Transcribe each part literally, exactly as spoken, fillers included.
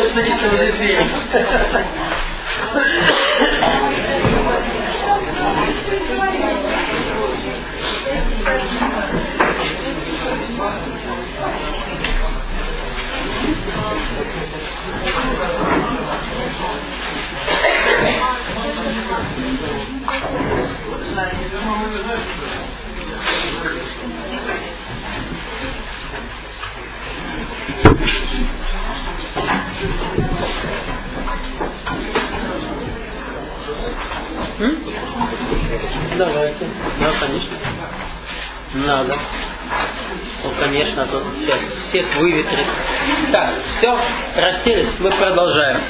садиться возле двери. М? Давайте. Да, конечно. Надо. Ну, конечно, тут всех, всех выветрит. Так, все, расселись, мы продолжаем.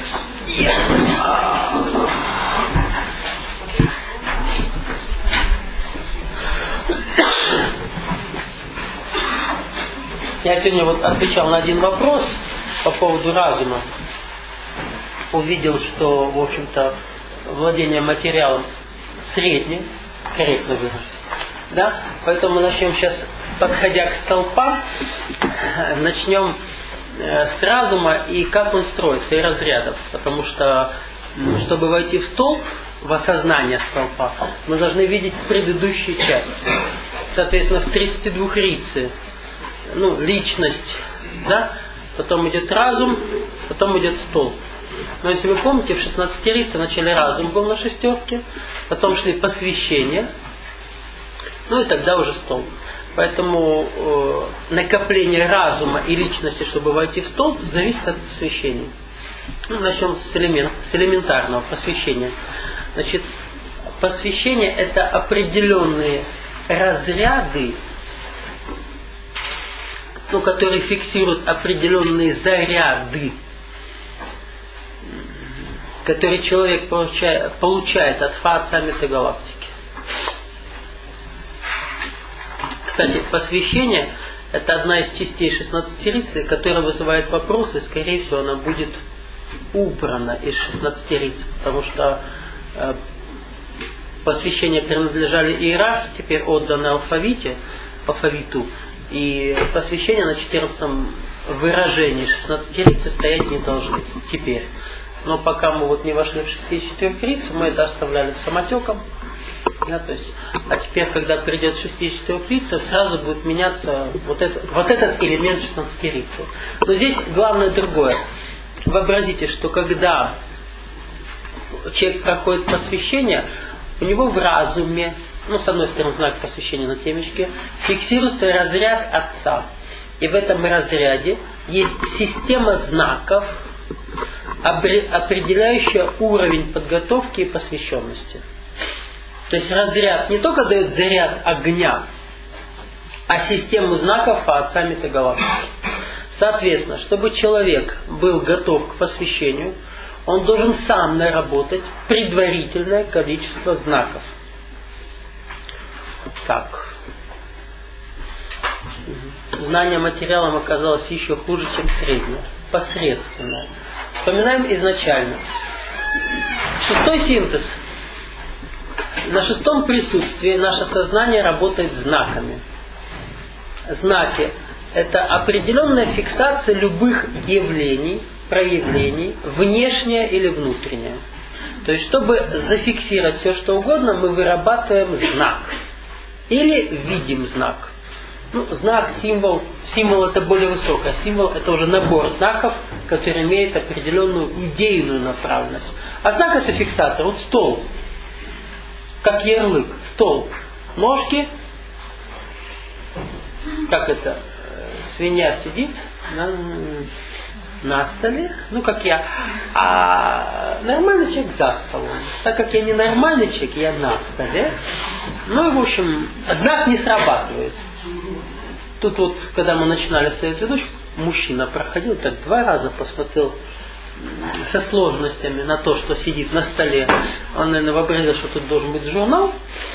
Я сегодня вот отвечал на один вопрос по поводу разума. Увидел, что, в общем-то, владение материалом среднее, корректно выражусь. Да? Поэтому мы начнем сейчас, подходя к столпам, начнем с разума и как он строится, и разрядов. Потому что, чтобы войти в столб, в осознание столпа, мы должны видеть предыдущие части. Соответственно, в тридцати двух рице, ну, личность, да? Потом идет разум, потом идет столб. Но если вы помните, в шестнадцати рице вначале разум был на шестерке, потом шли посвящения, ну и тогда уже столб. Поэтому э, накопление разума и личности, чтобы войти в столб, зависит от посвящения. Ну, начнем с, элемент, с элементарного посвящения. Значит, посвящение — это определенные разряды, ну, которые фиксируют определенные заряды, которые человек получает, получает от фаца метагалактики. Кстати, посвящение — это одна из частей шестнадцати рицы, которая вызывает вопросы, и, скорее всего, она будет убрана из шестнадцати риц, потому что э, посвящения принадлежали иерархии, теперь отданы алфавите, алфавиту, и посвящения на четырнадцатом выражении шестнадцати рицы стоять не должны теперь. Но пока мы вот не вошли в шестьдесят четвёртую рицу, мы это оставляли самотеком. Да, то есть, а теперь, когда придет шестьдесят четвёртая рица, сразу будет меняться вот, это, вот этот элемент шестнадцатой рицы. Но здесь главное другое. Вообразите, что когда человек проходит посвящение, у него в разуме, ну, с одной стороны, знак посвящения на темечке, фиксируется разряд Отца. И в этом разряде есть система знаков, определяющая уровень подготовки и посвященности. То есть разряд не только дает заряд огня, а систему знаков по отцам метагалактики. Соответственно, чтобы человек был готов к посвящению, он должен сам наработать предварительное количество знаков. Так. Знание материалом оказалось еще хуже, чем среднее. Посредственное. Вспоминаем изначально. Шестой синтез. На шестом присутствии наше сознание работает знаками. Знаки – это определенная фиксация любых явлений, проявлений, внешнее или внутреннее. То есть, чтобы зафиксировать все, что угодно, мы вырабатываем знак. Или видим знак. Ну, знак, символ. Символ – это более высокое. Символ – это уже набор знаков, который имеет определенную идейную направленность. А знак – это фиксатор. Вот стол. Как ярлык. Стол. Ножки. Как это? Свинья сидит на, на столе. Ну, как я. А нормальный человек за столом. Так как я не нормальный человек, я на столе. Ну и, в общем, знак не срабатывает. Тут вот, когда мы начинали совет ведущих, мужчина проходил, так два раза посмотрел со сложностями на то, что сидит на столе. Он, наверное, вообразил, что тут должен быть журнал,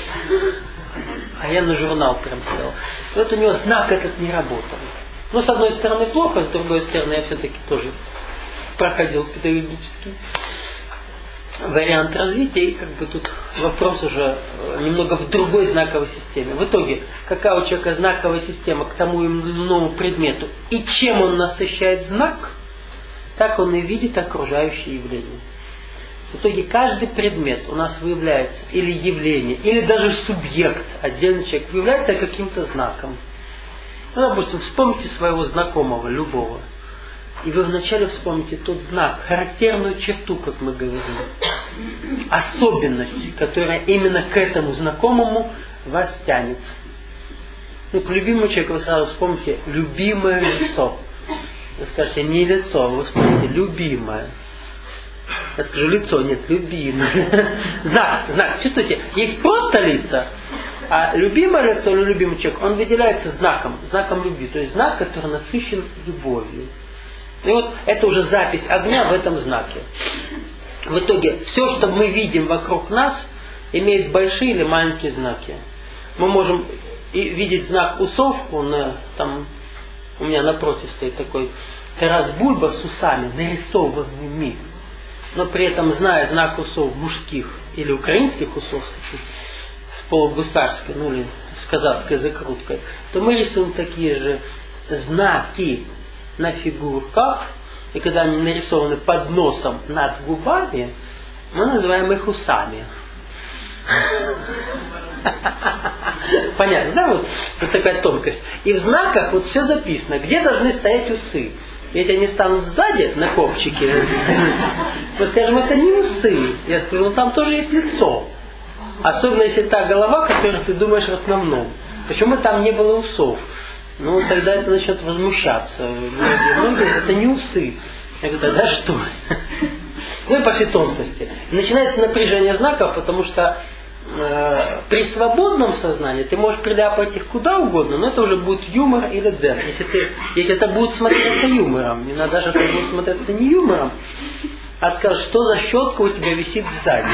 а я на журнал прям сел. И вот у него знак этот не работал. Ну, с одной стороны плохо, с другой стороны я все-таки тоже проходил педагогический вариант развития, и как бы тут вопрос уже немного в другой знаковой системе. В итоге, какая у человека знаковая система к тому или иному предмету, и чем он насыщает знак, так он и видит окружающие явления. В итоге каждый предмет у нас выявляется, или явление, или даже субъект, отдельный человек, выявляется каким-то знаком. Ну, допустим, вспомните своего знакомого, любого. И вы вначале вспомните тот знак, характерную черту, как мы говорили. Особенность, которая именно к этому знакомому вас тянет. Ну, к любимому человеку вы сразу вспомните любимое лицо. Вы скажете, не лицо, вы вспомните любимое. Я скажу лицо, нет, любимое. Знак, знак. Чувствуете, есть просто лица, а любимое лицо или любимый человек, он выделяется знаком, знаком любви. То есть знак, который насыщен любовью. И вот это уже запись огня в этом знаке. В итоге все, что мы видим вокруг нас, имеет большие или маленькие знаки. Мы можем видеть знак усов, он там у меня напротив стоит такой Тарас Бульба с усами, нарисованными. Но при этом, зная знак усов мужских или украинских усов с полугусарской, ну или с казацкой закруткой, то мы рисуем такие же знаки на фигурках, и когда они нарисованы под носом над губами, мы называем их усами. Понятно, да? Вот, вот такая тонкость. И в знаках вот все записано, где должны стоять усы. Если они станут сзади, на копчике, мы скажем, это не усы. Я скажу, ну там тоже есть лицо. Особенно если та голова, которую ты думаешь в основном. Почему там не было усов? Ну, тогда это начнет возмущаться. Многие, многие, это не усы. Я говорю, тогда что? Ну и пошли тонкости. И начинается напряжение знаков, потому что э, при свободном сознании ты можешь приляпать их куда угодно, но это уже будет юмор или дзен. Если, ты, если это будет смотреться юмором, иногда же это будет смотреться не юмором, а скажешь, что за щетка у тебя висит сзади.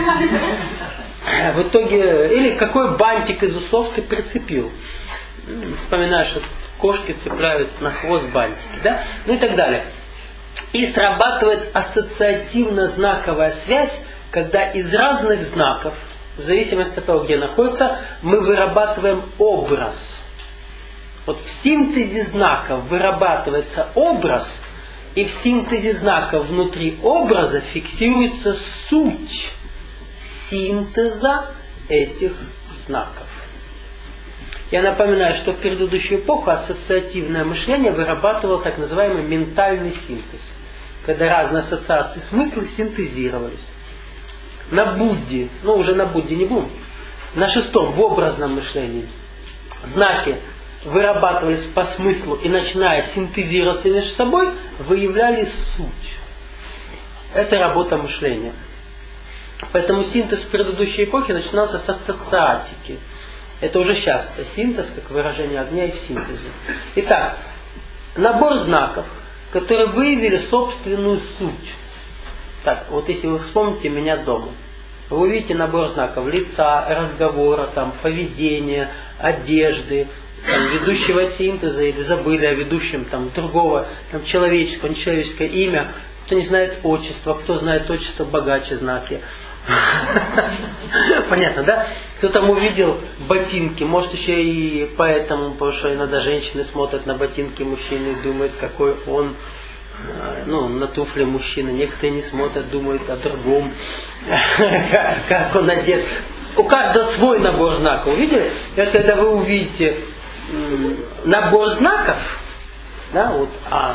В итоге, или какой бантик из усов ты прицепил. Вспоминаешь, что кошки цепляют на хвост бантики, да? Ну и так далее. И срабатывает ассоциативно-знаковая связь, когда из разных знаков, в зависимости от того, где находится, мы вырабатываем образ. Вот в синтезе знаков вырабатывается образ, и в синтезе знаков внутри образа фиксируется суть синтеза этих знаков. Я напоминаю, что в предыдущую эпоху ассоциативное мышление вырабатывало так называемый ментальный синтез, когда разные ассоциации смыслов синтезировались. На Будде, ну уже на Будде не будем, на шестом, в образном мышлении, знаки вырабатывались по смыслу и, начиная синтезироваться между собой, выявляли суть. Это работа мышления. Поэтому синтез в предыдущей эпохе начинался с ассоциатики. Это уже сейчас, это синтез, как выражение огня и в синтезе. Итак, набор знаков, которые выявили собственную суть. Так, вот если вы вспомните меня дома, вы увидите набор знаков лица, разговора, там, поведения, одежды, там, ведущего синтеза, или забыли о ведущем там, другого там, человеческого, нечеловеческое имя, кто не знает отчество, кто знает отчество, богаче знаки. Понятно, да? Кто там увидел ботинки, может еще и поэтому, потому что иногда женщины смотрят на ботинки мужчины и думают, какой он, ну, на туфли мужчины. Некоторые не смотрят, думают о другом, как он одет. У каждого свой набор знаков. Увидели? И вот когда вы увидите набор знаков, да, вот, а,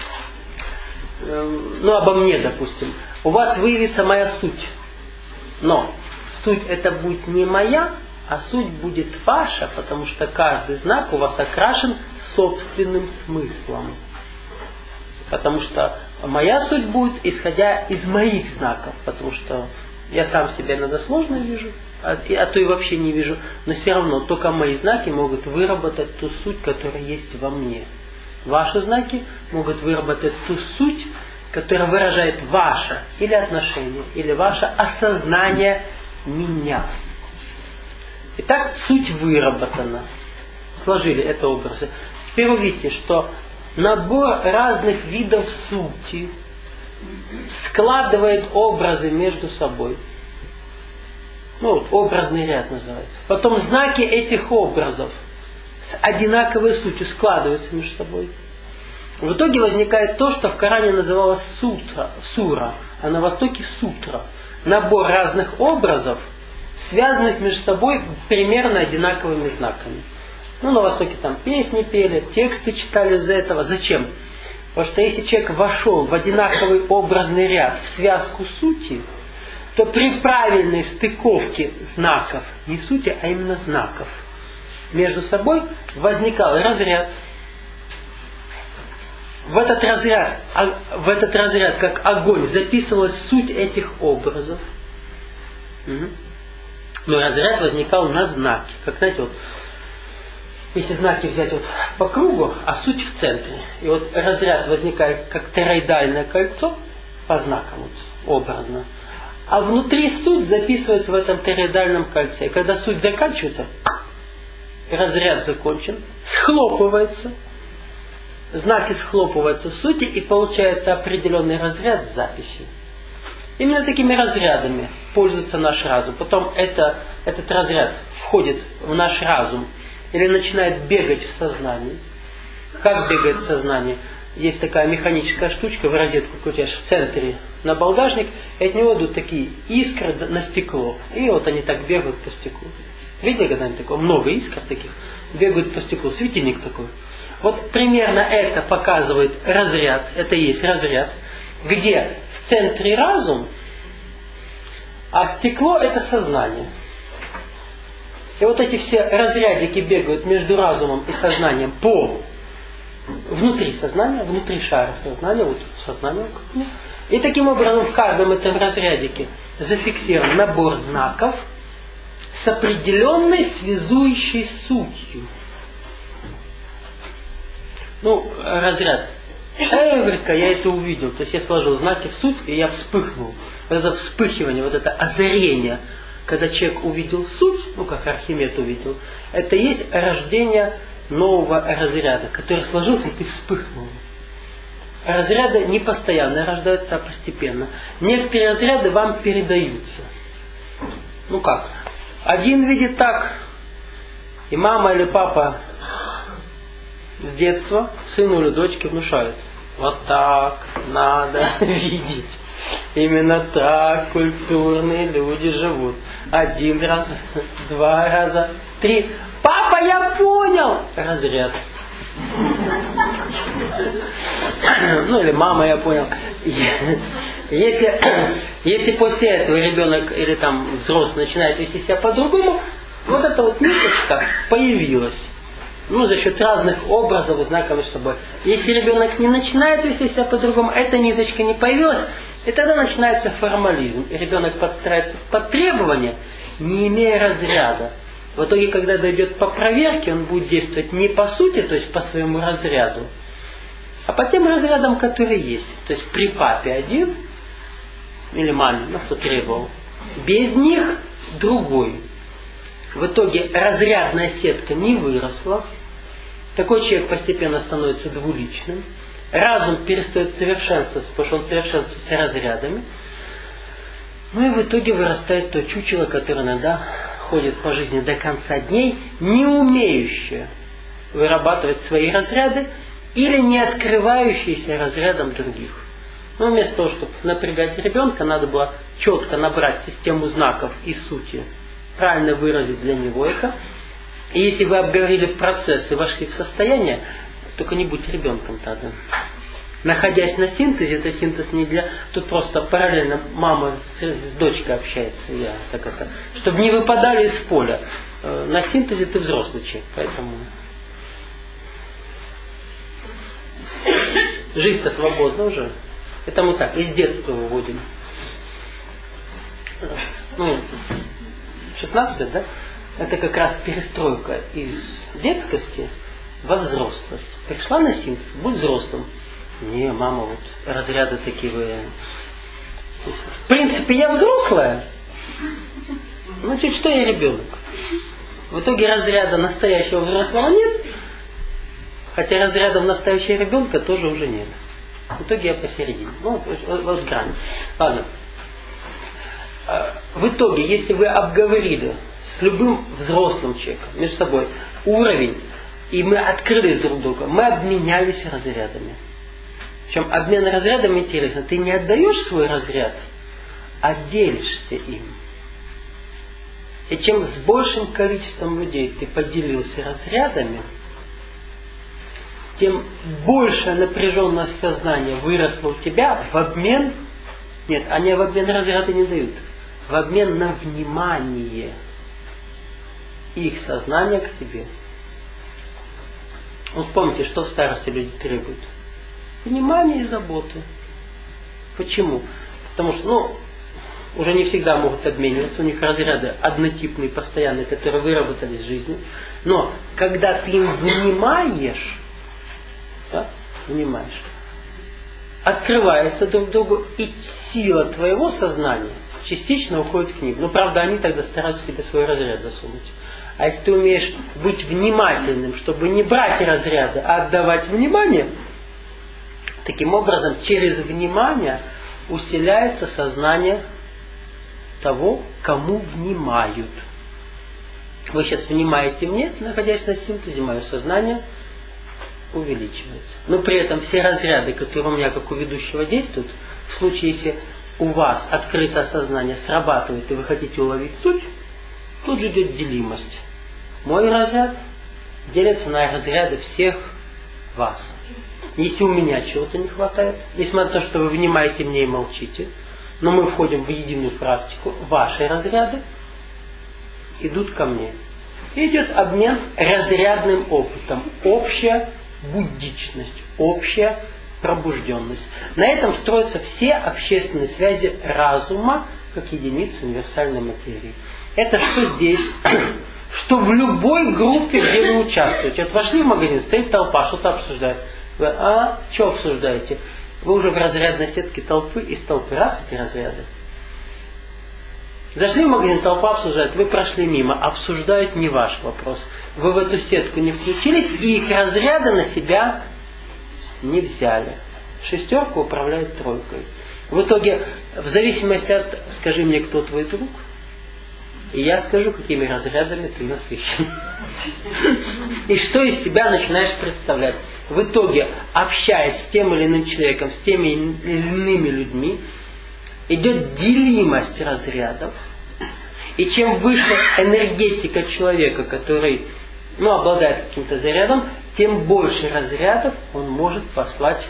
ну, обо мне, допустим, у вас выявится моя суть. Но суть это будет не моя, а суть будет ваша, потому что каждый знак у вас окрашен собственным смыслом. Потому что моя суть будет исходя из моих знаков, потому что я сам себя иногда сложно вижу, а, а то и вообще не вижу, но все равно только мои знаки могут выработать ту суть, которая есть во мне. Ваши знаки могут выработать ту суть, которая выражает ваше или отношение, или ваше осознание меня. Итак, суть выработана. Сложили это образы. Теперь увидите, что набор разных видов сути складывает образы между собой. Ну вот, образный ряд называется. Потом знаки этих образов с одинаковой сутью складываются между собой. В итоге возникает то, что в Коране называлось сутра, сура, а на Востоке сутра. Набор разных образов, связанных между собой примерно одинаковыми знаками. Ну, на Востоке там песни пели, тексты читали из-за этого. Зачем? Потому что если человек вошел в одинаковый образный ряд, в связку сути, то при правильной стыковке знаков, не сути, а именно знаков, между собой возникал разряд. В этот разряд, в этот разряд, как огонь, записывалась суть этих образов. Угу. Но разряд возникал на знаке. Как, знаете, вот, если знаки взять вот по кругу, а суть в центре. И вот разряд возникает как тороидальное кольцо, по знакам, вот, образно. А внутри суть записывается в этом тороидальном кольце. И когда суть заканчивается, разряд закончен, схлопывается, знаки схлопываются в сути, и получается определенный разряд с записью. Именно такими разрядами пользуется наш разум. Потом это, этот разряд входит в наш разум или начинает бегать в сознании. Как бегает в сознании? Есть такая механическая штучка, в розетку крутишь в центре на балдажник, и от него идут такие искры на стекло. И вот они так бегают по стеклу. Видели когда-нибудь такое? Много искр таких бегают по стеклу. Светильник такой. Вот примерно это показывает разряд. Это и есть разряд. Где в центре разум, а стекло это сознание. И вот эти все разрядики бегают между разумом и сознанием по внутри сознания, внутри шара сознания, вот сознание. И таким образом в каждом этом разрядике зафиксирован набор знаков с определенной связующей сутью. Ну, разряд. Эврика, я это увидел. То есть я сложил знаки в суть, и я вспыхнул. Вот это вспыхивание, вот это озарение, когда человек увидел суть, ну как Архимед увидел, это есть рождение нового разряда, который сложился, и ты вспыхнул. Разряды не постоянно рождаются, а постепенно. Некоторые разряды вам передаются. Ну как? Один видит так, и мама или папа с детства сыну или дочке внушают. Вот так надо видеть. Именно так культурные люди живут. Один раз, два раза, три. Папа, я понял! Разряд. Ну или мама, я понял. Если, если после этого ребенок или там взрослый начинает вести себя по-другому, вот эта вот ниточка появилась. Ну, за счет разных образов и знаков между собой. Если ребенок не начинает вести себя по-другому, эта ниточка не появилась, и тогда начинается формализм. И ребенок подстраивается под требования, не имея разряда. В итоге, когда дойдет по проверке, он будет действовать не по сути, то есть по своему разряду, а по тем разрядам, которые есть. То есть при папе один, или маме, ну, кто требовал, без них другой. В итоге разрядная сетка не выросла. Такой человек постепенно становится двуличным. Разум перестает совершенствоваться, потому что он совершенствуется разрядами. Ну и в итоге вырастает то чучело, которое иногда ходит по жизни до конца дней, не умеющее вырабатывать свои разряды или не открывающееся разрядом других. Но вместо того, чтобы напрягать ребенка, надо было четко набрать систему знаков и сути, правильно выразить для него это. И если вы обговорили процесс и вошли в состояние, только не будь ребенком тогда. Находясь на синтезе, это синтез не для... Тут просто параллельно мама с, с дочкой общается, я так это... Чтобы не выпадали из поля. На синтезе ты взрослый человек, поэтому... Жизнь-то свободна уже. Это мы так, из детства выводим. Ну, шестнадцать лет, да? Это как раз перестройка из детскости во взрослость. Пришла на синтез, будь взрослым. Не, мама, вот разряды такие вы... В принципе, я взрослая. Ну, чуть что я ребенок. В итоге разряда настоящего взрослого нет. Хотя разрядом настоящего ребенка тоже уже нет. В итоге я посередине. Ну, вот, вот, вот грань. Ладно. В итоге, если вы обговорили с любым взрослым человеком между собой уровень и мы открылись друг другу, мы обменялись разрядами. Причем обмен разрядами интересно. Ты не отдаешь свой разряд, а делишься им. И чем с большим количеством людей ты поделился разрядами, тем большая напряженность сознания выросла у тебя в обмен. Нет, они в обмен разряды не дают. В обмен на внимание их сознания к тебе. Вот помните, что в старости люди требуют? Внимание и заботы. Почему? Потому что, ну, уже не всегда могут обмениваться, у них разряды однотипные, постоянные, которые выработались в жизни. Но когда ты им внимаешь, да, внимаешь, открываешься друг другу, и сила твоего сознания частично уходит к ним. Но правда, они тогда стараются тебе свой разряд засунуть. А если ты умеешь быть внимательным, чтобы не брать разряды, а отдавать внимание, таким образом, через внимание усиляется сознание того, кому внимают. Вы сейчас внимаете мне, находясь на синтезе, мое сознание увеличивается. Но при этом все разряды, которые у меня как у ведущего действуют, в случае, если у вас открытое сознание срабатывает, и вы хотите уловить суть, тут же идет делимость. Мой разряд делится на разряды всех вас. Если у меня чего-то не хватает, несмотря на то, что вы внимаете мне и молчите, но мы входим в единую практику, ваши разряды идут ко мне. И идет обмен разрядным опытом. Общая буддичность, общая пробужденность. На этом строятся все общественные связи разума как единицы универсальной материи. Это что здесь, что в любой группе, где вы участвуете. Вот вошли в магазин, стоит толпа, что-то обсуждает. Вы, а, что обсуждаете? Вы уже в разрядной сетке толпы, из толпы раз эти разряды. Зашли в магазин, толпа обсуждает, вы прошли мимо, обсуждают не ваш вопрос. Вы в эту сетку не включились, и их разряды на себя не взяли. Шестерка управляет тройкой. В итоге, в зависимости от, скажи мне, кто твой друг, и я скажу, какими разрядами ты насыщен. И что из себя начинаешь представлять. В итоге, общаясь с тем или иным человеком, с теми или иными людьми, идет делимость разрядов. И чем выше энергетика человека, который, ну, обладает каким-то зарядом, тем больше разрядов он может послать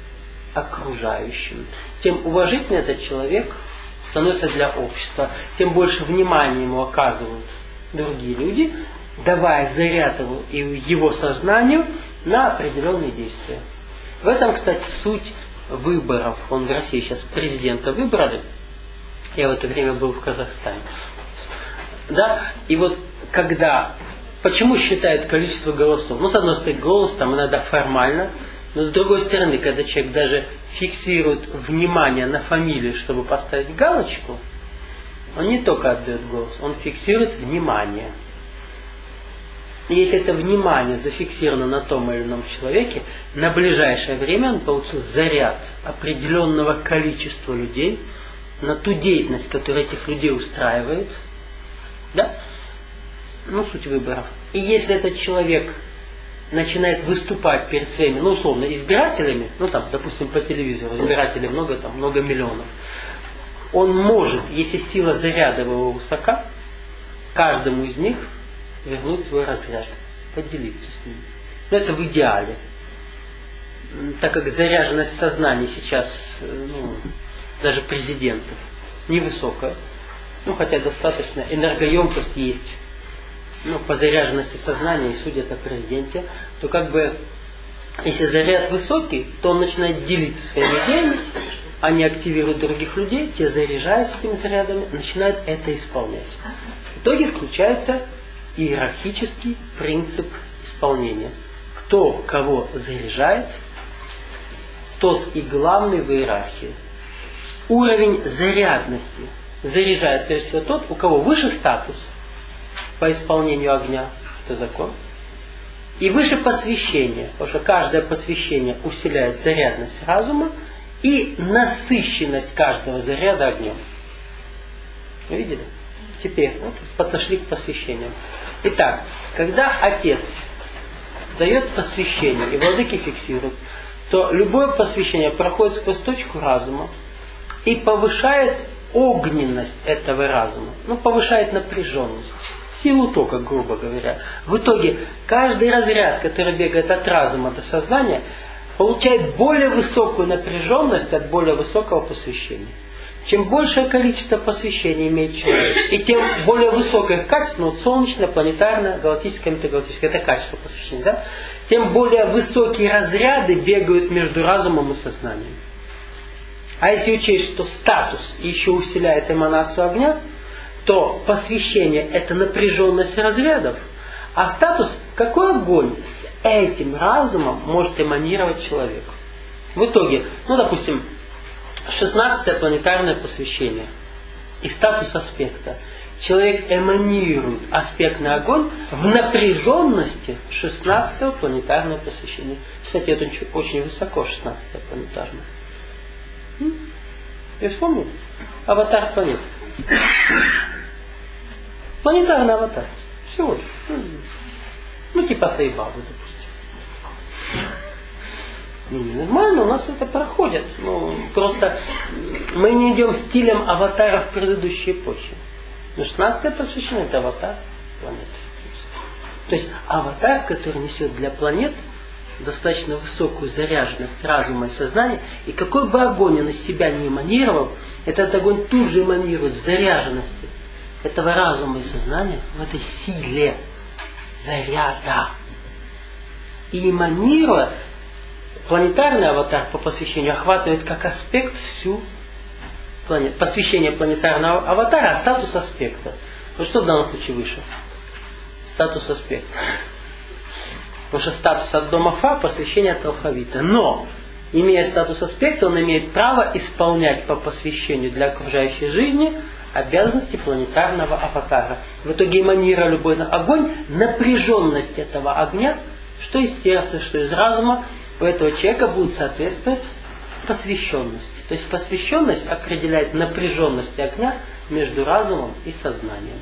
окружающим. Тем уважительнее этот человек становится для общества, тем больше внимания ему оказывают другие люди, давая заряд его, и его сознанию на определенные действия. В этом, кстати, суть выборов. Он в России сейчас президента выбрали. Я в это время был в Казахстане. Да? И вот когда... Почему считают количество голосов? Ну, с одной стороны, голос там иногда формально, но с другой стороны, когда человек даже фиксирует внимание на фамилию, чтобы поставить галочку, он не только отдает голос, он фиксирует внимание. И если это внимание зафиксировано на том или ином человеке, на ближайшее время он получил заряд определенного количества людей на ту деятельность, которая этих людей устраивает. Да? Ну, суть выборов. И если этот человек начинает выступать перед своими, ну, условно, избирателями, ну, там, допустим, по телевизору, избирателей много, там, много миллионов, он может, если сила заряда его высока, каждому из них вернуть свой разряд, поделиться с ним. Но это в идеале. Так как заряженность сознания сейчас, ну, даже президентов, невысокая, ну, хотя достаточно, энергоемкость есть, ну, по заряженности сознания, и судят о президенте, то как бы, если заряд высокий, то он начинает делиться своими идеями, они активируют других людей, те, заряжаясь этими зарядами, начинают это исполнять. В итоге включается иерархический принцип исполнения. Кто кого заряжает, тот и главный в иерархии. Уровень зарядности заряжает, прежде всего, тот, у кого выше статус по исполнению огня, это закон, и выше посвящение, потому что каждое посвящение усиляет зарядность разума и насыщенность каждого заряда огнем. Вы видели? Теперь вот, подошли к посвящениям. Итак, когда отец дает посвящение, и владыки фиксируют, то любое посвящение проходит сквозь точку разума и повышает огненность этого разума, ну, повышает напряженность, силу тока, грубо говоря. В итоге каждый разряд, который бегает от разума до сознания, получает более высокую напряженность от более высокого посвящения. Чем большее количество посвящений имеет человек, и тем более высокое качество, ну, солнечное, планетарное, галактическое, метагалактическое, это качество посвящения, да? Тем более высокие разряды бегают между разумом и сознанием. А если учесть, что статус еще усиляет эманацию огня, то посвящение – это напряженность разрядов, а статус – какой огонь с этим разумом может эманировать человек. В итоге, ну, допустим, шестнадцатое планетарное посвящение и статус аспекта. Человек эманирует аспектный огонь в напряженности шестнадцатого планетарного посвящения. Кстати, это очень высоко, шестнадцатое планетарное. Я вспомнил? Аватар планет. Планетарный аватар. Всего лишь. Ну, типа Сайбабы, допустим. Ну, нормально, у нас это проходит. Ну, просто мы не идем стилем аватаров предыдущей эпохи. Но шестнадцатое посвящение – это аватар планеты. То есть аватар, который несет для планет достаточно высокую заряженность разума и сознания, и какой бы огонь он из себя не эманировал, этот огонь тут же эманирует в заряженности этого разума и сознания, в этой силе заряда. И эманируя, планетарный аватар по посвящению охватывает как аспект всю планету. Посвящение планетарного аватара, а статус аспекта. Вот что в данном случае выше? Статус аспекта. Потому что статус от дома Фа, посвящение от алфавита. Но, имея статус аспекта, он имеет право исполнять по посвящению для окружающей жизни обязанности планетарного аватара. В итоге, эманируя любой огонь, напряженность этого огня, что из сердца, что из разума, у этого человека будет соответствовать посвященности. То есть посвященность определяет напряженность огня между разумом и сознанием.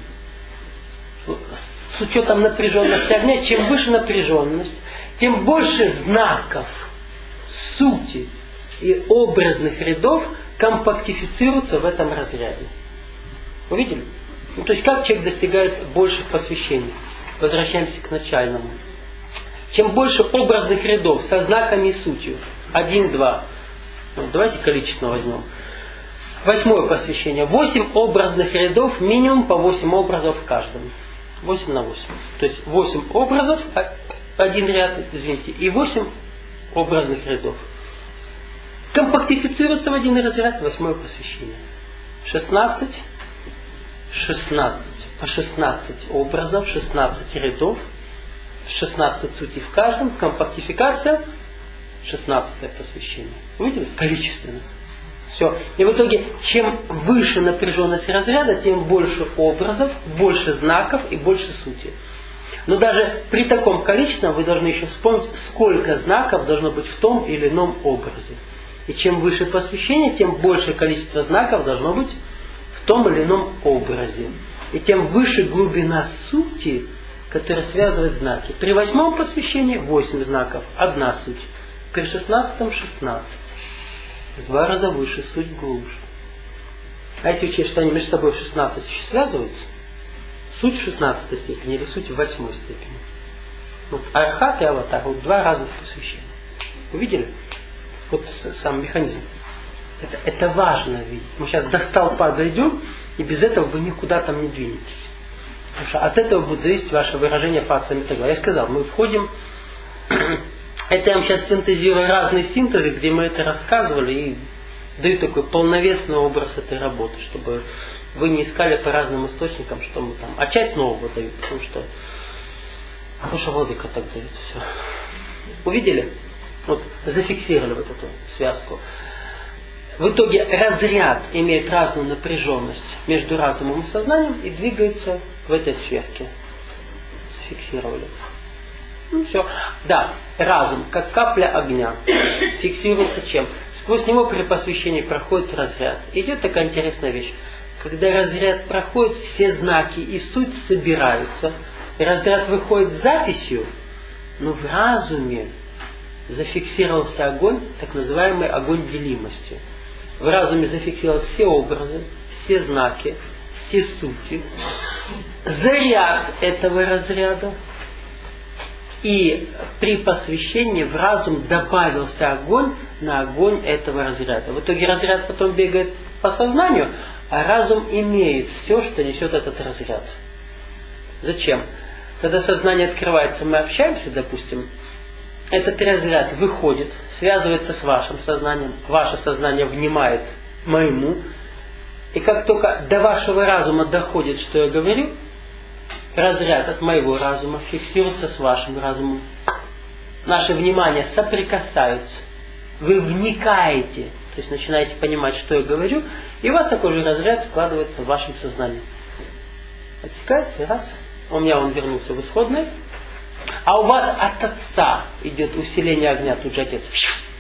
С учетом напряженности огня, чем выше напряженность, тем больше знаков, сути и образных рядов компактифицируются в этом разряде. Увидели? Ну, то есть как человек достигает больших посвящений? Возвращаемся к начальному. Чем больше образных рядов со знаками и сутью. Один, два. Ну, давайте количественно возьмем. Восьмое посвящение. Восемь образных рядов, минимум по восемь образов в каждом. Восемь на восемь. То есть восемь образов, один ряд, извините, и восемь образных рядов. Компактифицируется в один разряд восьмое посвящение. Шестнадцать. Шестнадцать. По шестнадцать образов, шестнадцать рядов. шестнадцать сутей в каждом, компактификация, шестнадцатое посвящение. Увидели? Количественно. Все. И в итоге, чем выше напряженность разряда, тем больше образов, больше знаков и больше сути. Но даже при таком количестве вы должны еще вспомнить, сколько знаков должно быть в том или ином образе. И чем выше посвящение, тем большее количество знаков должно быть в том или ином образе. И тем выше глубина сути, который связывает знаки. При восьмом посвящении восемь знаков, одна суть. При шестнадцатом шестнадцать. В два раза выше, суть глубже. А если учесть, что они между собой в шестнадцать еще связываются, суть в шестнадцатой степени или суть в восьмой степени. Вот архат и аватар, вот два разных посвящения. Увидели? Вот сам механизм. Это, это важно видеть. Мы сейчас до столпа дойдем, и без этого вы никуда там не двинетесь. Потому что от этого будет зависеть ваше выражение фация метагла. Я сказал, мы входим... Это я вам сейчас синтезирую разные синтезы, где мы это рассказывали, и даю такой полновесный образ этой работы, чтобы вы не искали по разным источникам, что мы там... А часть нового дают, потому что... Потому что логика так дает. Все. Увидели? Вот зафиксировали вот эту связку. В итоге разряд имеет разную напряженность между разумом и сознанием и двигается в этой сферке. Зафиксировали. Ну все. Да, разум, как капля огня, фиксируется чем? Сквозь него при посвящении проходит разряд. Идет такая интересная вещь. Когда разряд проходит, все знаки и суть собираются. И разряд выходит с записью. Но в разуме зафиксировался огонь, так называемый огонь делимости. В разуме зафиксировались все образы, все знаки, все сути, заряд этого разряда. И при посвящении в разум добавился огонь на огонь этого разряда. В итоге разряд потом бегает по сознанию, а разум имеет все, что несет этот разряд. Зачем? Когда сознание открывается, мы общаемся, допустим, этот разряд выходит, связывается с вашим сознанием, ваше сознание внимает моему, и как только до вашего разума доходит, что я говорю, разряд от моего разума фиксируется с вашим разумом. Наши внимания соприкасаются. Вы вникаете, то есть начинаете понимать, что я говорю, и у вас такой же разряд складывается в вашем сознании. Отсекается, раз. У меня он вернулся в исходный. А у вас от отца идет усиление огня, тут же отец